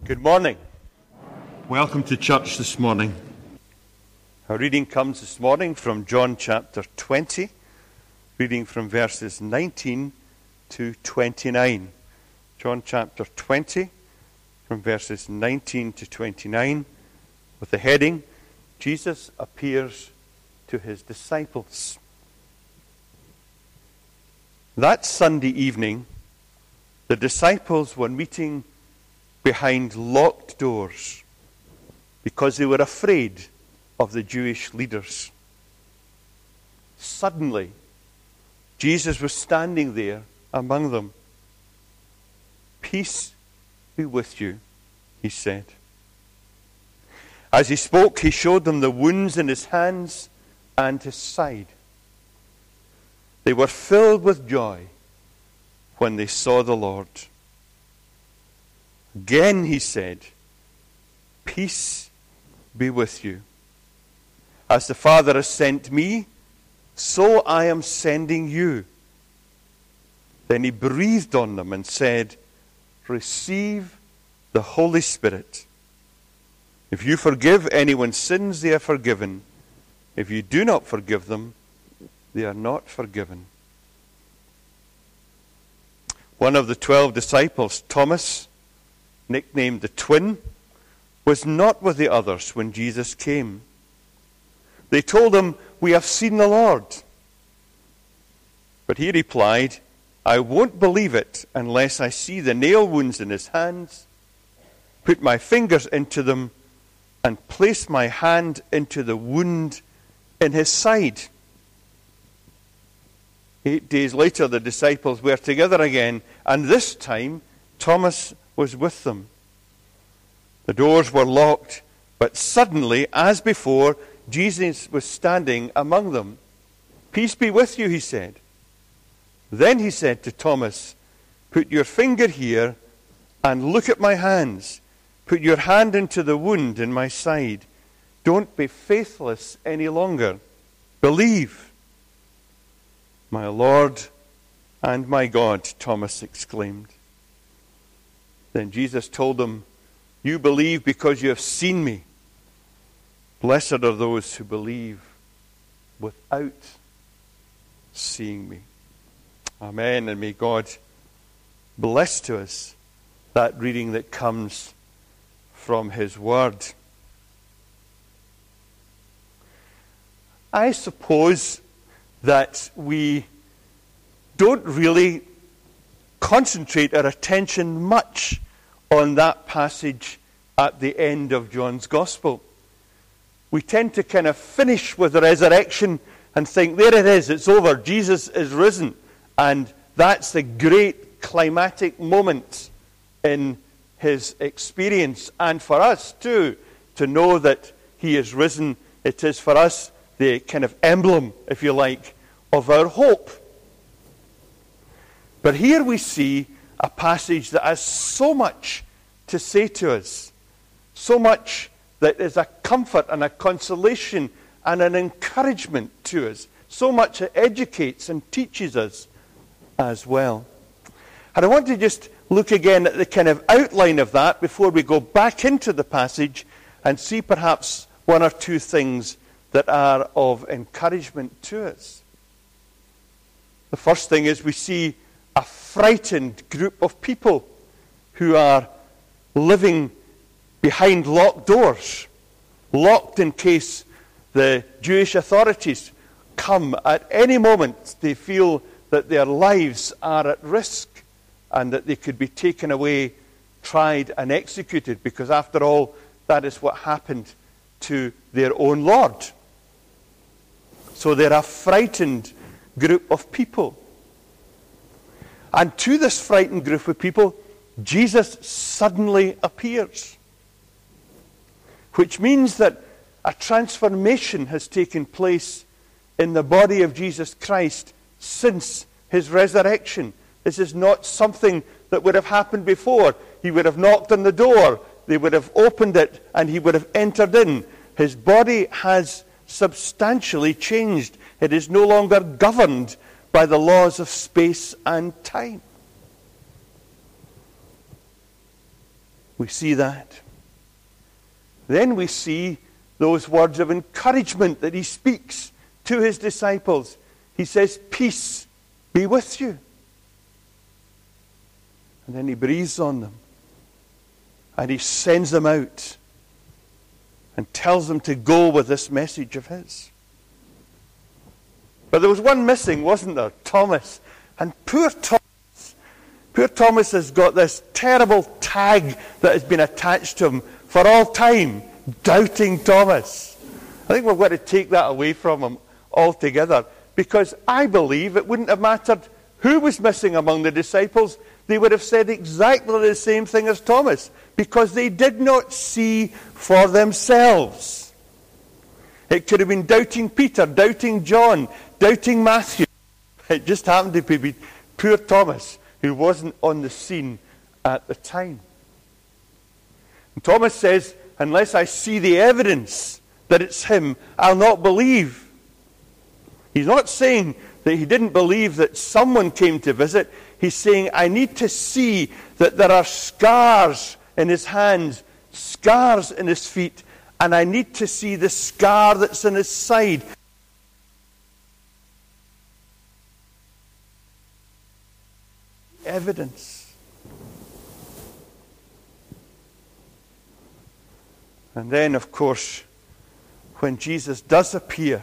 Good morning. Welcome to church this morning. Our reading comes this morning from John chapter 20, reading from verses 19 to 29. John chapter 20, from verses 19 to 29, with the heading, Jesus appears to his disciples. That Sunday evening, the disciples were meeting behind locked doors because they were afraid of the Jewish leaders. Suddenly, Jesus was standing there among them. "Peace be with you," he said. As he spoke, he showed them the wounds in his hands and his side. They were filled with joy when they saw the Lord. Again he said, "Peace be with you. As the Father has sent me, so I am sending you." Then he breathed on them and said, "Receive the Holy Spirit. If you forgive anyone's sins, they are forgiven. If you do not forgive them, they are not forgiven." One of the 12 disciples, Thomas, nicknamed the Twin, was not with the others when Jesus came. They told him, "We have seen the Lord." But he replied, "I won't believe it unless I see the nail wounds in his hands, put my fingers into them, and place my hand into the wound in his side." 8 days later, the disciples were together again, and this time Thomas was with them. The doors were locked, but suddenly, as before, Jesus was standing among them. "Peace be with you," he said. Then he said to Thomas, "Put your finger here and look at my hands. Put your hand into the wound in my side. Don't be faithless any longer. Believe." "My Lord and my God," Thomas exclaimed. Then Jesus told them, "You believe because you have seen me. Blessed are those who believe without seeing me." Amen, and may God bless to us that reading that comes from his word. I suppose that we don't really concentrate our attention much on that passage at the end of John's Gospel. We tend to kind of finish with the resurrection and think, there it is, it's over, Jesus is risen. And that's the great climatic moment in his experience. And for us too, to know that he is risen, it is for us the kind of emblem, if you like, of our hope. But here we see a passage that has so much to say to us, so much that is a comfort and a consolation and an encouragement to us, so much that educates and teaches us as well. And I want to just look again at the kind of outline of that before we go back into the passage and see perhaps one or two things that are of encouragement to us. The first thing is we see a frightened group of people who are living behind locked doors, locked in case the Jewish authorities come at any moment. They feel that their lives are at risk and that they could be taken away, tried and executed, because after all, that is what happened to their own Lord. So they're a frightened group of people. And to this frightened group of people, Jesus suddenly appears. Which means that a transformation has taken place in the body of Jesus Christ since his resurrection. This is not something that would have happened before. He would have knocked on the door, they would have opened it, and he would have entered in. His body has substantially changed. It is no longer governed by the laws of space and time. We see that. Then we see those words of encouragement that he speaks to his disciples. He says, "Peace be with you." And then he breathes on them. And he sends them out and tells them to go with this message of his. But there was one missing, wasn't there? Thomas. And poor Thomas has got this terrible tag that has been attached to him for all time. Doubting Thomas. I think we've got to take that away from him altogether. Because I believe it wouldn't have mattered who was missing among the disciples. They would have said exactly the same thing as Thomas. Because they did not see for themselves. It could have been doubting Peter, doubting John, doubting Matthew. It just happened to be poor Thomas, who wasn't on the scene at the time. And Thomas says, "Unless I see the evidence that it's him, I'll not believe." He's not saying that he didn't believe that someone came to visit. He's saying, I need to see that there are scars in his hands, scars in his feet, and I need to see the scar that's in his side. Evidence. And then, of course, when Jesus does appear,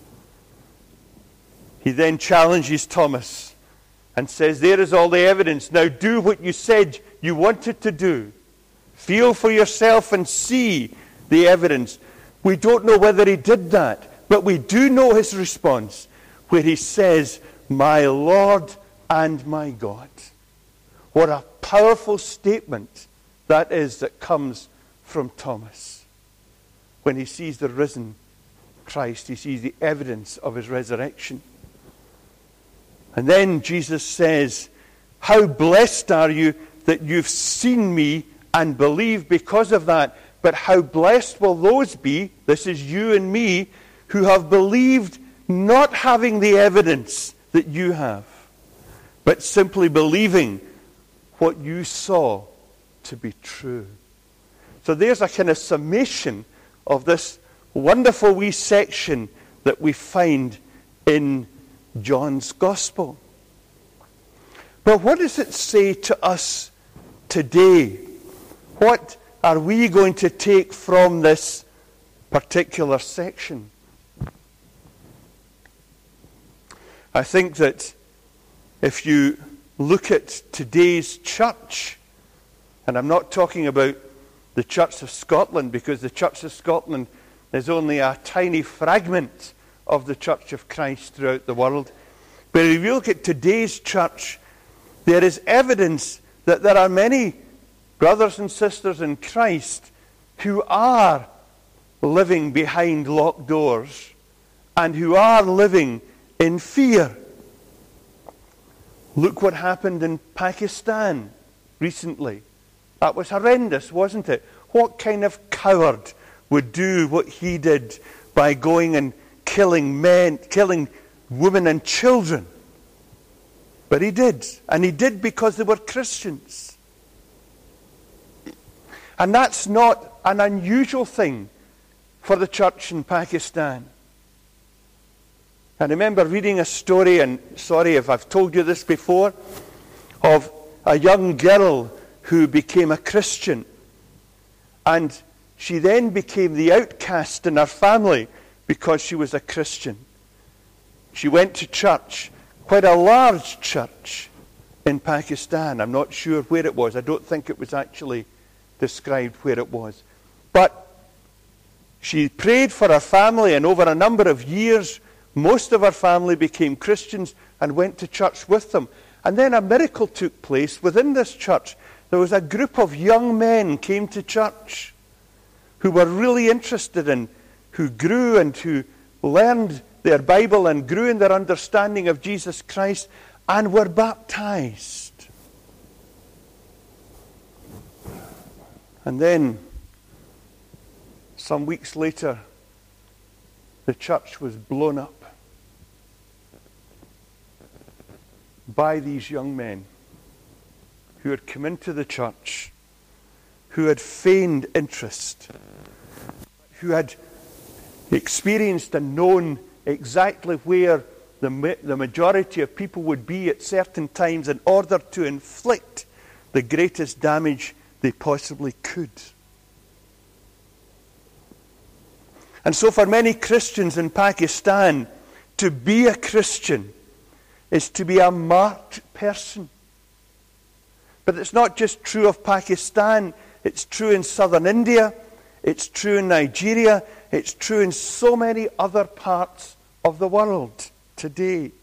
he then challenges Thomas and says, "There is all the evidence. Now do what you said you wanted to do. Feel for yourself and see the evidence." We don't know whether he did that, but we do know his response, where he says, "My Lord and my God." What a powerful statement that is that comes from Thomas. When he sees the risen Christ, he sees the evidence of his resurrection. And then Jesus says, "How blessed are you that you've seen me and believe because of that. But how blessed will those be," this is you and me, "who have believed not having the evidence that you have, but simply believing what you saw to be true." So there's a kind of summation of this wonderful wee section that we find in John's Gospel. But what does it say to us today? What are we going to take from this particular section? I think that if you look at today's church, and I'm not talking about the Church of Scotland, because the Church of Scotland is only a tiny fragment of the Church of Christ throughout the world. But if you look at today's church, there is evidence that there are many brothers and sisters in Christ who are living behind locked doors and who are living in fear. Look what happened in Pakistan recently. That was horrendous, wasn't it? What kind of coward would do what he did by going and killing men, killing women and children? But he did. And he did because they were Christians. And that's not an unusual thing for the church in Pakistan. I remember reading a story, and sorry if I've told you this before, of a young girl who became a Christian. And she then became the outcast in her family because she was a Christian. She went to church, quite a large church in Pakistan. I'm not sure where it was. I don't think it was actually described where it was. But she prayed for her family, and over a number of years, most of her family became Christians and went to church with them. And then a miracle took place within this church. There was a group of young men came to church who were really interested in, who grew and who learned their Bible and grew in their understanding of Jesus Christ and were baptized. And then, some weeks later, the church was blown up by these young men who had come into the church, who had feigned interest, who had experienced and known exactly where the majority of people would be at certain times in order to inflict the greatest damage they possibly could. And so for many Christians in Pakistan, to be a Christian is to be a marked person. But it's not just true of Pakistan, it's true in southern India, it's true in Nigeria, it's true in so many other parts of the world today.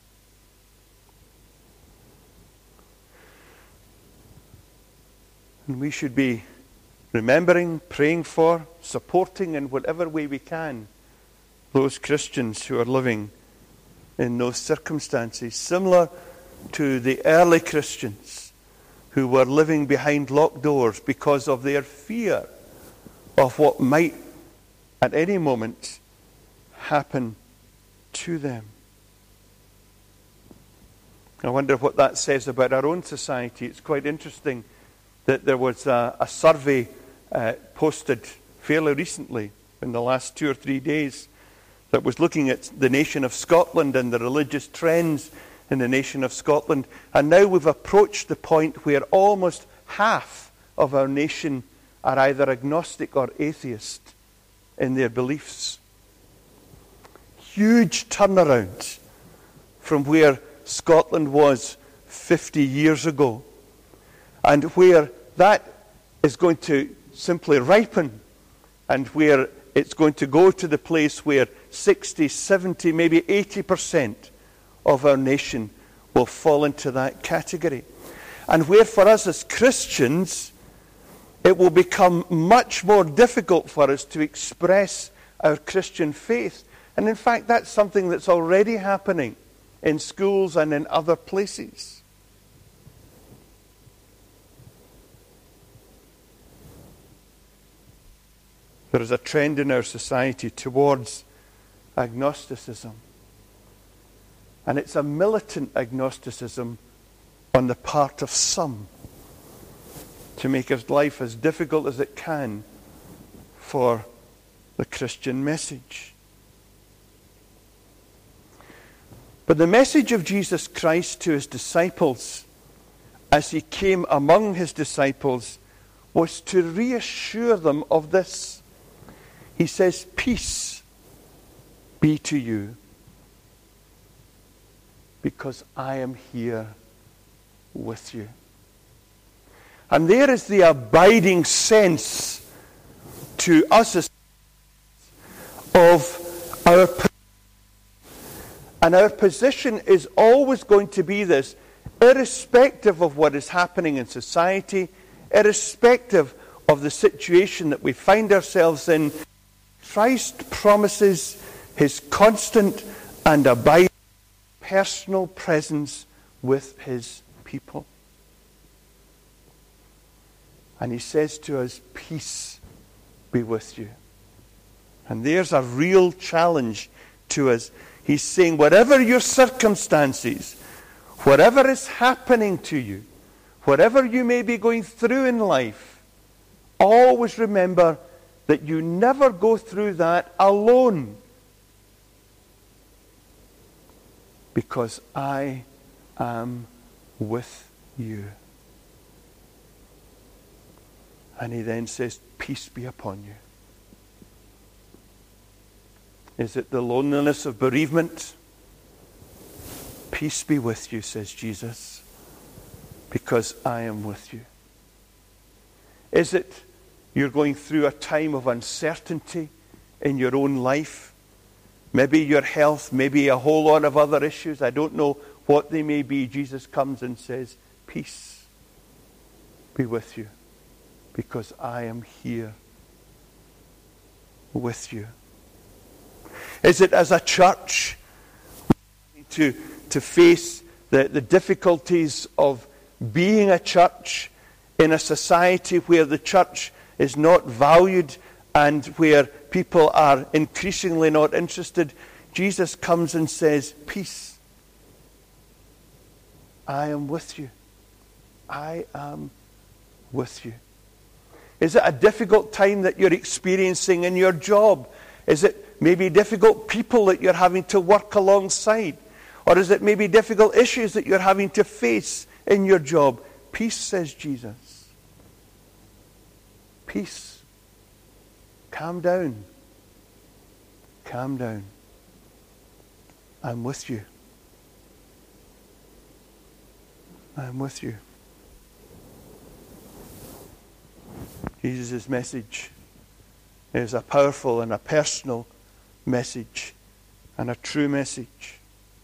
And we should be remembering, praying for, supporting in whatever way we can those Christians who are living in those circumstances, similar to the early Christians who were living behind locked doors because of their fear of what might at any moment happen to them. I wonder what that says about our own society. It's quite interesting that there was a survey posted fairly recently, in the last 2 or 3 days, that was looking at the nation of Scotland and the religious trends in the nation of Scotland. And now we've approached the point where almost half of our nation are either agnostic or atheist in their beliefs. Huge turnaround from where Scotland was 50 years ago, and where that is going to simply ripen, and where it's going to go to the place where 60, 70, maybe 80% of our nation will fall into that category. And where for us as Christians, it will become much more difficult for us to express our Christian faith. And in fact, that's something that's already happening in schools and in other places. There is a trend in our society towards agnosticism. And it's a militant agnosticism on the part of some to make his life as difficult as it can for the Christian message. But the message of Jesus Christ to his disciples as he came among his disciples was to reassure them of this. He says, "Peace be to you, because I am here with you." And there is the abiding sense to us as of our position. And our position is always going to be this, irrespective of what is happening in society, irrespective of the situation that we find ourselves in. Christ promises his constant and abiding personal presence with his people. And he says to us, "Peace be with you." And there's a real challenge to us. He's saying, whatever your circumstances, whatever is happening to you, whatever you may be going through in life, always remember that you never go through that alone. Because I am with you. And he then says, "Peace be upon you." Is it the loneliness of bereavement? "Peace be with you," says Jesus, "because I am with you." Is it you're going through a time of uncertainty in your own life? Maybe your health, maybe a whole lot of other issues. I don't know what they may be. Jesus comes and says, "Peace be with you, because I am here with you." Is it as a church to face the difficulties of being a church in a society where the church is not valued and where people are increasingly not interested? Jesus comes and says, "Peace. I am with you. I am with you." Is it a difficult time that you're experiencing in your job? Is it maybe difficult people that you're having to work alongside? Or is it maybe difficult issues that you're having to face in your job? Peace, says Jesus. Peace. Calm down. Calm down. I'm with you. I'm with you. Jesus' message is a powerful and a personal message and a true message.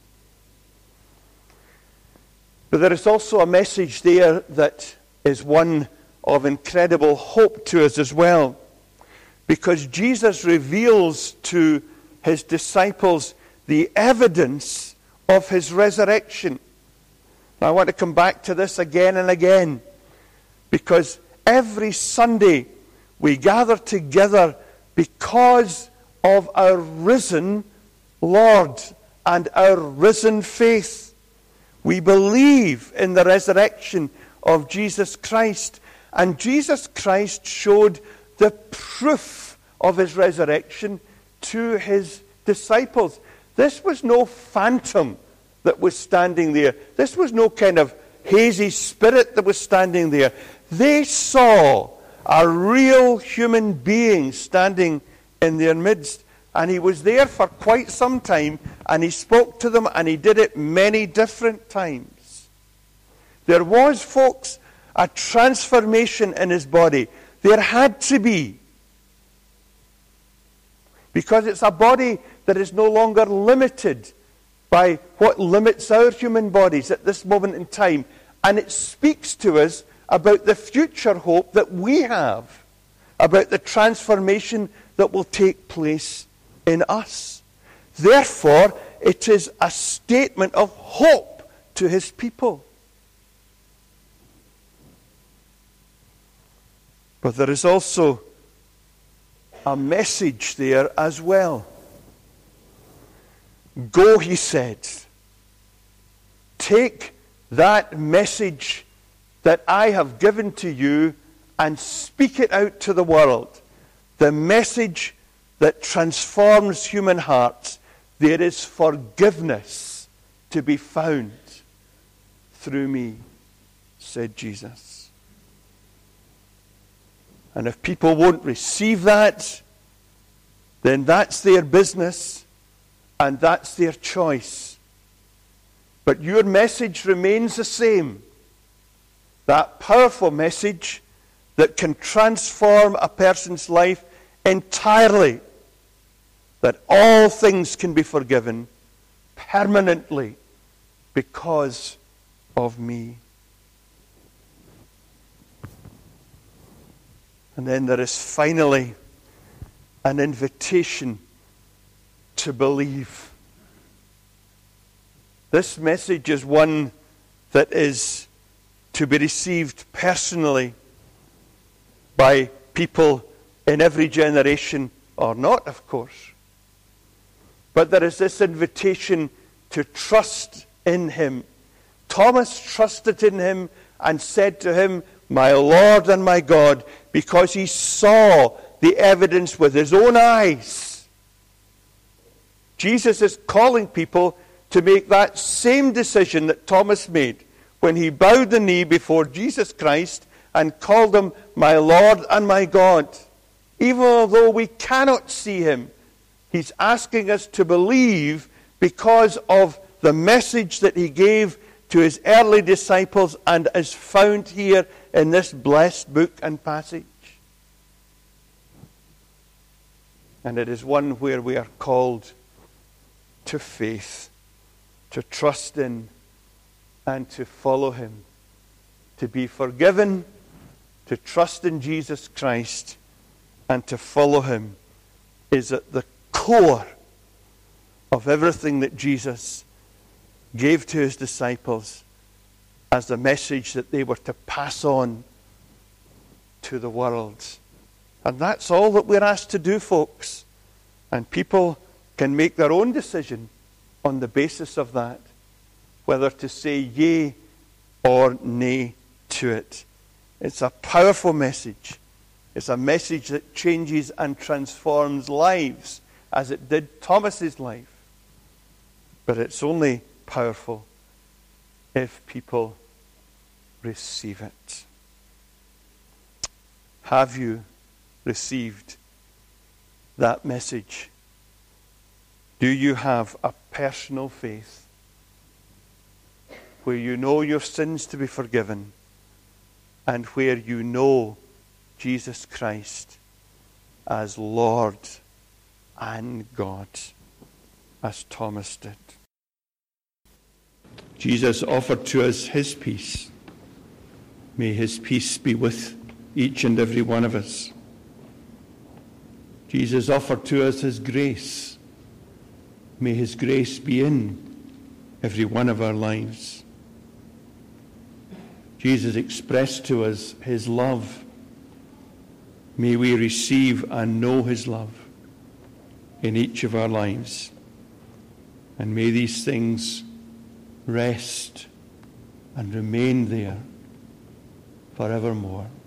But there is also a message there that is one of incredible hope to us as well, because Jesus reveals to his disciples the evidence of his resurrection. Now, I want to come back to this again and again, because every Sunday we gather together because of our risen Lord and our risen faith. We believe in the resurrection of Jesus Christ, and Jesus Christ showed the proof of his resurrection to his disciples. This was no phantom that was standing there. This was no kind of hazy spirit that was standing there. They saw a real human being standing in their midst. And he was there for quite some time, and he spoke to them, and he did it many different times. There was, folks, a transformation in his body. There had to be. Because it's a body that is no longer limited by what limits our human bodies at this moment in time. And it speaks to us about the future hope that we have, about the transformation that will take place in us. Therefore, it is a statement of hope to his people. But there is also a message there as well. Go, he said. Take that message that I have given to you and speak it out to the world. The message that transforms human hearts. There is forgiveness to be found through me, said Jesus. And if people won't receive that, then that's their business and that's their choice. But your message remains the same. That powerful message that can transform a person's life entirely. That all things can be forgiven permanently because of me. And then there is finally an invitation to believe. This message is one that is to be received personally by people in every generation, or not, of course. But there is this invitation to trust in him. Thomas trusted in him and said to him, my Lord and my God, because he saw the evidence with his own eyes. Jesus is calling people to make that same decision that Thomas made when he bowed the knee before Jesus Christ and called him my Lord and my God. Even though we cannot see him, he's asking us to believe because of the message that he gave to his early disciples and is found here in this blessed book and passage. And it is one where we are called to faith, to trust in and to follow him, to be forgiven, to trust in Jesus Christ and to follow him is at the core of everything that Jesus gave to his disciples as the message that they were to pass on to the world. And that's all that we're asked to do, folks. And people can make their own decision on the basis of that, whether to say yea or nay to it. It's a powerful message. It's a message that changes and transforms lives, as it did Thomas's life. But it's only powerful if people receive it. Have you received that message? Do you have a personal faith where you know your sins to be forgiven and where you know Jesus Christ as Lord and God, as Thomas did? Jesus offered to us his peace. May his peace be with each and every one of us. Jesus offered to us his grace. May his grace be in every one of our lives. Jesus expressed to us his love. May we receive and know his love in each of our lives. And may these things rest and remain there forevermore.